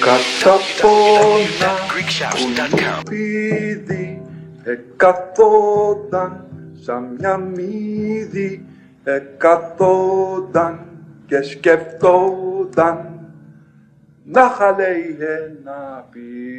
κουνουπίδι εκαθόταν σαν μια μύδι, εκαθόταν και σκεφτόταν να χαλέει ένα πι.